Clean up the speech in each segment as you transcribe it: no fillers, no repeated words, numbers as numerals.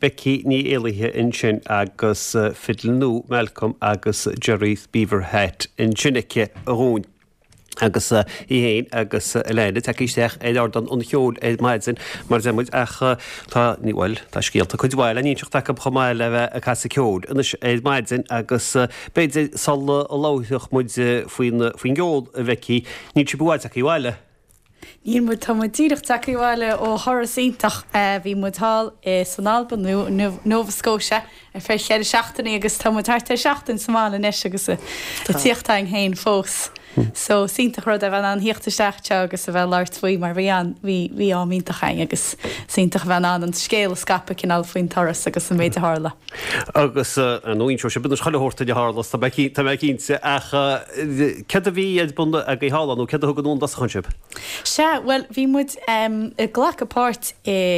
Becky ní éilethe in sin agus Fiddle New Malcolm agus Jerry Beaverhead in Chinnice arún. Agus héin agus leine takeíisteach don an cheol maidzin mar zemid ach tá níhil tá scéalta chuidhil a níteach take chomáil le a casa ceol inis maidzin agus beidir sal láithach muid faoin geol a bheici ní si buáid a bhile. Níl mu tá díireach takeíhile ó thorasítach bhí mutáil san Alban Nova Scotia ar fé chéad seachtaí agus tá tarta seachtain Somália nes agus tíochttaing héin fós. So sínta rud a bheith an hiochttasteachte agus a bheith láirtfuoi mar bhí á míntachain agus sínta bheith an scéal scapa cinál faoin toras agus an méid hála. Agus an úintú sé bin choilehorta de hálas tá cínte ach ce a bhí ag bunda a hálanú ce thuganún das chunship. Se well bhí mud i ghlachapát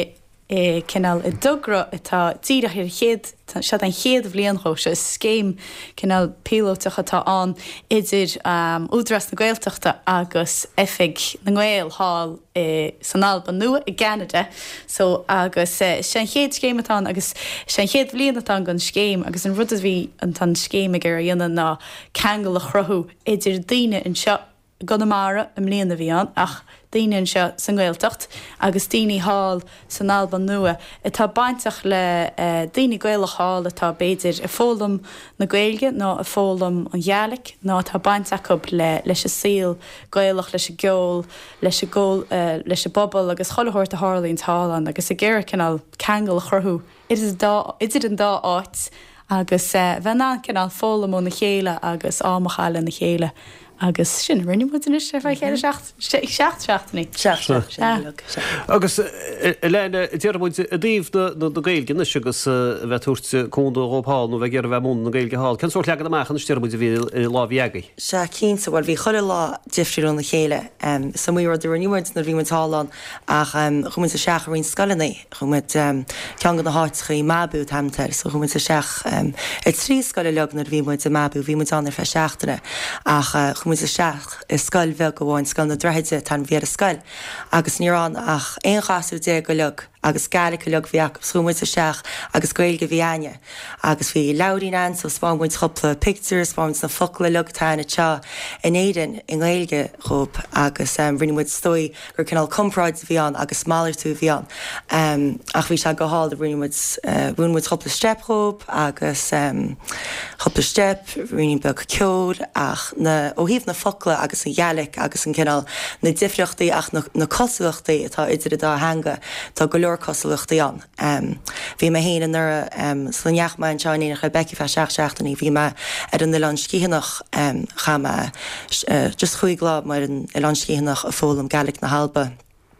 cinál i dogra atá tíireach ar chéad se an chéad bblion se scéim cinál pilóteach atá an idir údras na Gaeltachta agus effig na Gael hall san Alban nua i Canada so agus sé chéad scéim atá agus sé chéad bblion atá gan scéim agus an rud a bhí an tan scéim gur a dhéanana ná cheangal a chruthú idir daine an seo Gonamara am léana bhí an ach daine se san Gaeltacht agus daoine hall san Alban nua atá baintach le daoine Gaelach hall atá beidir a fólam na Gaeilge ná a fólam an Gaelic ná tá baintach up leis a síl Gaelach leis a geol leis a gól leis a bobbal agus choilehort a Harlín tálan agus a ggéire cinál cheangal a chruthú idir an dá áit agus bhean cinál fólam ó na chéile agus ámachaile na chéile. Agus sin rinne mu is sé bheith chéile seachtnaí. Agus leine dearmid a dtíomh do Gaeilge is agus bheitúirt cúndó ópáil nó bheith gur bheith mún na Gaeilge hall. Cén sort leagad amach an stearmid a bhí lábheagaí? Se cínta bhil bhí chuile lá difriúil na chéile. Sa mú de riniuint na bhí tálan ach chumin sa seach a rinn scalaní chumid ceangan na háitchaí mábú tamtar so chumin sa seach trí scoile leag na bhí muid a mábú bhí muid anna fe seachtainna ach mu a seach is scoil bheith go bháin scoil na dreide tan bhíar a scoil agus níorán ach éon chaú dé go leag agus Gaelic go leag bhíach súmuid a seach agus Gaeilge bhí aine agus bhí leirín an so spámuid chopla pictures spámuid na focail leag tána teo in éidir in Gaeilge chop agus rinnemuid stoi gur cinál compráid bhí an agus máir tú bhí an ach bhí se go háil rinnemuid bhúnmuid chopla step chop agus chopla step rinne beg ceol ach na na focail agus an Gaelic agus an cinál na difriochtaí ach na cosúachtaí atá idir dá hanga tá go leor cosúachtaí an. Bhí me héana an slneach me an teáína chu beici fe seachtaí bhí me ar an Ilan Scíhanach chama just chuiglá mar an Ilan Scíhanach a fólam Gaelic na Halba.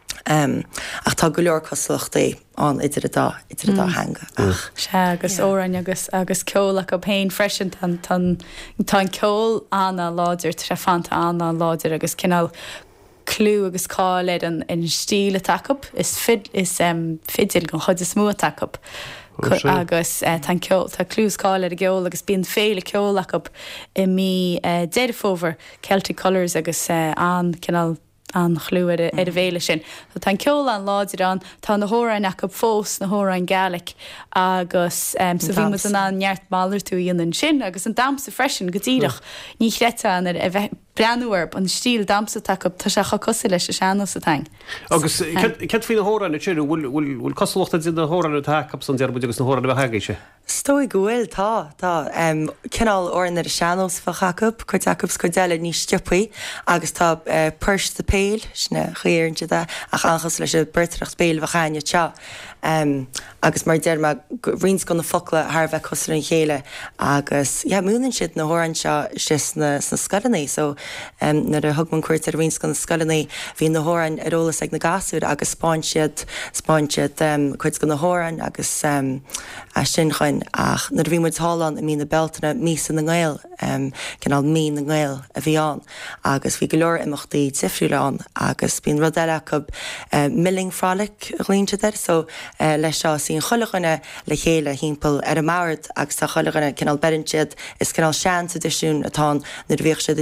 Ach tá go leor cosúachtaí an idir dá hanga. Se agus órain agus ceolach go péin freisin tá ceol anna láidir tre fanta anna láidir agus cinál clú agus cáid an stíle take-up is fidil go chud is smú take-up. Agus tá clús cáil a geol agus bíon féle ceolach up I mí deadfóver Celtic Colours agus an cinál an chluúir a bhéile sin. Tá ceol an láidir an tá na hórain ach fós na hórain Gaelic agus sa bhí mu an neart máir tú dhéanaan sin agus an damsa freisin go dtíireach ní chréite an a bheith breanúirb an stíl damsa take tá se cosí leis a seanna sa tain. Agus ce fao na hórain tíú bhfuil cosúachta na hórain take san dearbud agus na hórain bheith hagaise? Stoi gohfuil tá cinál orn ar a seanos fa chacup chu takeúps go deile ní stipaí agus tá purs de péil sna chuirnte ach anchas leis a burtracht péil bhachaine teo. Agus mar deirma rins go na focail th bheith cosú an chéile agus múnann siad na hórain seo sna scalaní so nar a thugman cuairt ar rins go na scalaní hí na hórain arolalas ag na gasúd agus spáintead chuid go na hórain agus sin chuin ach na bhí muid tálan a mí na beltainna míos na Gael cinál mí na Gael a bhí an agus bhí go leor imachtaí difriúán agus bíon rud eile go milling frálaigh a glínte der so leis seo síon choilechana le chéile hímpel ar a máirt agus tá choilechana cinál berintiad is cinál sean tradiisiún atá na bhíoh siad in na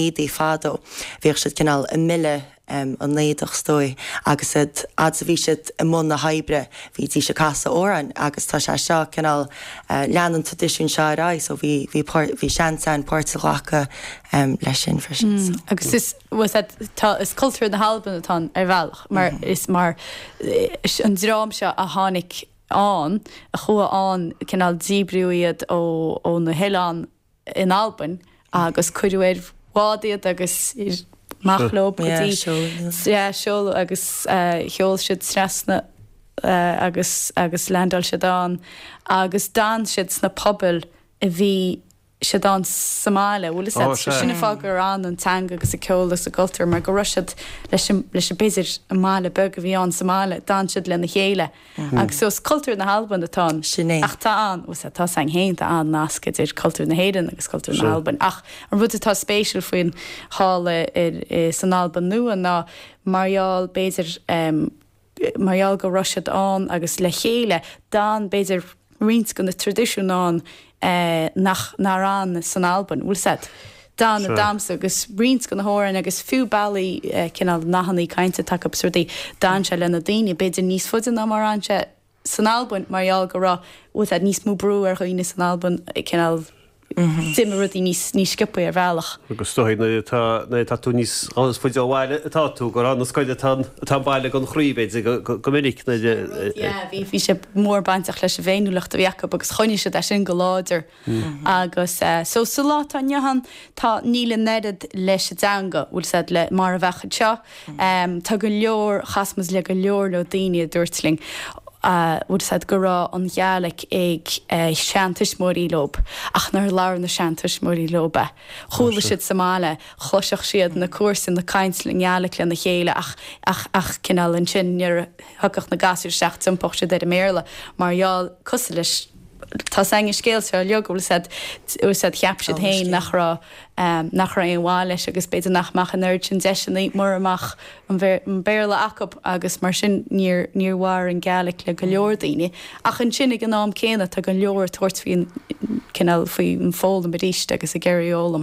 rédaí fádó bhíoh siad cinál an mille an néadach stoi agus ad sa bhí siad i mún na haibre bhí tí se casa óran agus tá se seo cinál leanan tradiisiún seo rá so bhí seansan páirtlacha leis sin freisin. Agus is cultúr na Halban atá ar bhealach mar is mar an drám seo a tháinig an a chua an cinál díbriúiad ó na Heán in Alban agus cuiúir bhádiad agus machlób seol agus cheol siad strasna agus landal siad an agus dan siad sna pobl a bhí siad an Somália bhfuil sinna fágur an tanga agus a ceolalas a cultúr mar go ruisiad leis a béidir a mála bug a bhí an Somália dan siad le na chéile agus sos cultúr na Halban atá sinné ach tá an tá sang héint an nasca idir cultúr na Héireann agus cultúr na Halban ach an bhd atá spéisiúil faoin hála san Alban nua ná marall béidir marall go ruisiad an agus le chéile dan béidir rins go na tradiisiún an nach narán san Alban bhfuil set dan a damsa agus rins go na hóran agus fiú bailí cinál nachanaí cainte take up suirdaí dan se lena daine beidir níos fuidir ná mar anse san Alban marall go rá bhfuil níos mú brú ar chuoine san Alban cinál Dim rudí níos scipa ar bhealach. Agus stoid na tú níos ánas fuidir bhile atá tú go an scoile tá bailile an chríbeid go minic bhí sé mór baintach leis a bhéúlacht a bheacha agus choine se de sin go láidir agus so sa lá tá nehan tá níle nedad leis a danga bhfuil sé le mar a bhecha seo tá go leor chasmas le go leor le daine dúirtling bhd said go rá an ghealaigh ag seantais-mórí lob ach nar lár na seantais-mórí lobe. Chúla siad Somália, chluiseach siad na cuasain na caintlin ghealaigh le na chéile ach cinál an sin níor thucach na gasúr seach timpach siad ar a méle marall cusa leis tá sang scéil se leog bhfuil said cheap siad hain nach ra an bháil leis agus beidir nachach an nerd sin deisinaí mar amach an béle acap agus mar sin níorhhar an gealaigh le go leor daoine ach an sinnig an nám céine tá go leor tuairt faoin cinál faoi an fóil an bedíiste agus a geiríolalam.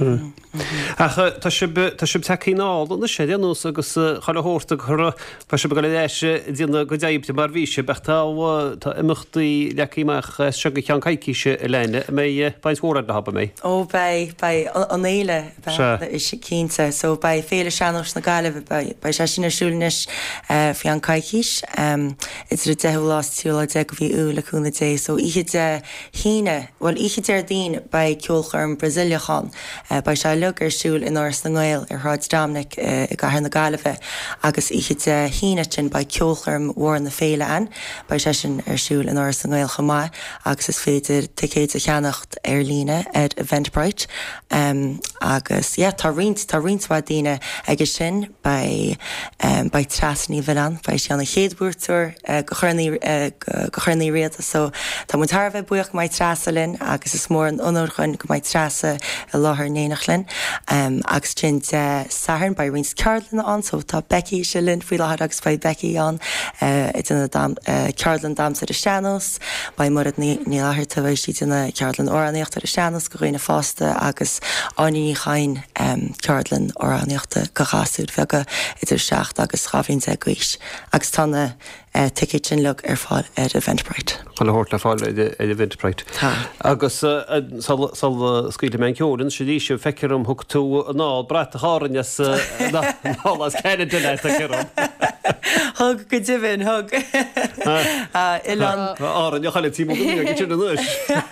Tá sib takeínáil na sé anús agus chathórta chur fe se go éise díanana go déibte mar bhíse betá tá imachtaí leíach se go chean caiiciise i leine mé bainthóra na habba mé. Ó an éile is cínta, so ba féle seannos na gaiileh ba se sin narsúlnis fi an caiiciis is ru dehlásúla de go bhí ú leúna dé, so ihe de híine bhil ihe ar dín ba ceolchar an Brazíliachan ba se le arsúil in áras na gáil ar ráid dámnic i gahar na gaiileh agus ihe de híine sin ba ceolcharm mhór na féile an ba se sin arsúil in áras na gáil chamá agus is féidir ticéid a cheannacht ar líne ed Eventbrite agus tá rinsá daine agus sin ba trasní bhean ba sé anna chéadbúirtúir go chuirnaí réalta so tá mu tar bheith buoach mai trasalinn agus is mór an onúchan go mai trasa a láthair nénachlinn agus sin saharn ba rins ceartlan an so tá Becky se linn faoi láthir agus ba Becky an duna ceartlan damsa a seanos ba mar ní láthir tá bheith si duna ceartlan óraníocht ar a seanos go réine fásta agus aní chain ceartlan óraníochta go chaúd bheitga idir seach agus chahín a gcuis agus tána ticket sin lug ar fáil ar Eventbrite. Chalathórt le fáil ar Eventbrite. Agus scuile me ceolann sé dí se feicearm thug tú ná breit a hárannes nálas ceine duine a cearm. Thug go dibhinn thug. Áran chaile tí go sin nuis.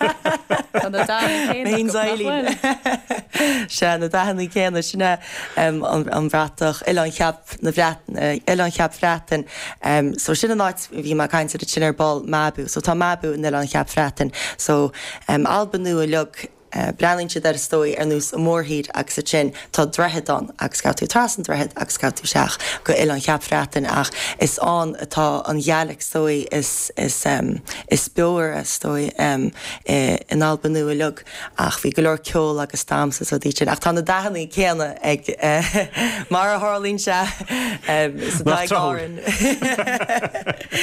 Méonsailín. Se na dahannaí céanna sinna an bhreatach an cheap freatain so sin an áit bhí mar caiinte a sinar ball mábú, so tá mábú in an cheap freatain, so Alban nua lug brelingse ar stoi ar nús mórhíd agus a sin tá dreheadán agus scoutú trasan drehead agus scoutú seach go an cheap freatain ach is an atá an ghealaigh stoi is beir a stoi in Alban nua lug ach bhí go leor ceol agus tamsa so dí sin ach tá na dahannaí céanna ag mar a hálín se sa dááin.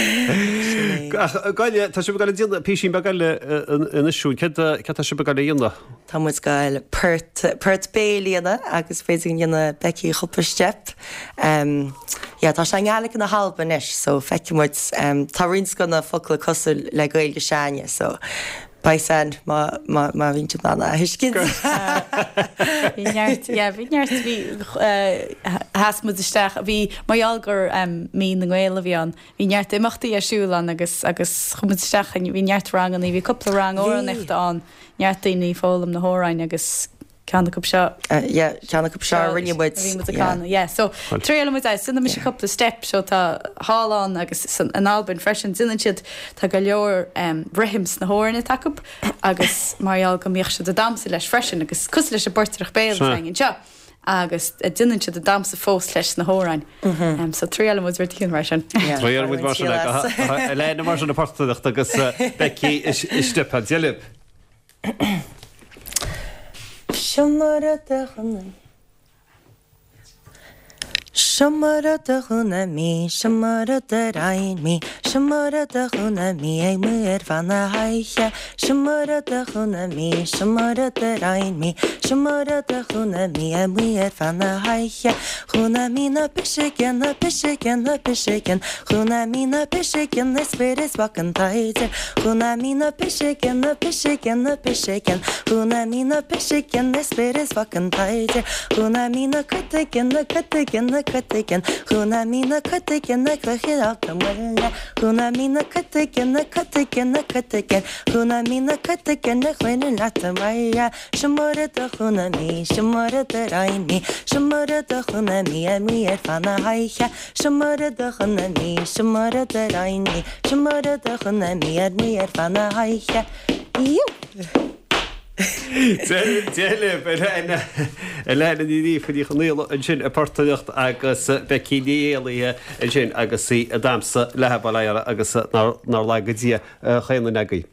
Gaile tá si go díanana písín be gaile ina siún ce tá si be gaile dionda Tá mu gail Perth Bailíana agus féidir dhéanana Becky Chopperstep. Tá sé ngeala na halbanis, so feicimuid taríns gona focail cosú le gail go seine, so Baisan má vín anna hiscin. Bhíneart bhí hasmu isteach a bhí maialgur mí na ghile bhíán. Bhíneart imachtaí a siúlan agus chumuisteach bhíneart rangan í bhí coppla rang ónachta an nearttaí fólam na hóráin agus Ceanna cup seo. Ceanna cup seo rinnemuid. So tréile mu sinna mis coppla step seo tá háán agus an Albin freisin sinna siad tá go leor brihims na hóirna takeúb agus marall go míoch se de damsa leis freisin agus cos leis a bortarach béal angin seo. Agus duine se de damsa fós leis na hórain. So tríile mu vertíon mar sin. Tríile mu mar sin léna mar sin na portadacht agus Becky istepa dialib. Siomara de chuna mi, siomara de rain mi, siomara de chuna mi, ag muir fan a haiche. Siomara de chuna mi, siomara de rain mi, siomara de chuna mi, ag muir fan a haiche. Chuna mi na pishigen, na pishigen, na pishigen. Chuna mi na pishigen, na spiris wakan taiter. Chuna mi na pishigen, na pishigen, na pishigen. Chuna mi na pishigen, na spiris wakan taiter. Chuna mi na kutigen, na kutigen, na kutigen. Chuna mi na kutigen, na klachid alta mwilla. Chuna mi na kutigen, na kutigen, na kutigen. Chuna mi na kutigen, na chwinin lata mwilla. Shimura da chuna mi, shimura da rain mi. Shimura da chuna mi, a mi fana haicha. Shimura da chuna mi, shimura da rain mi. Shimura da chuna mi, a mi fana haicha. Déileh leanna ní faoí chunéile an sin a portaíocht agus Becky Léalaithe an sin agus í a damsa lethe bailile agus nar le go dtí chéanna negaí.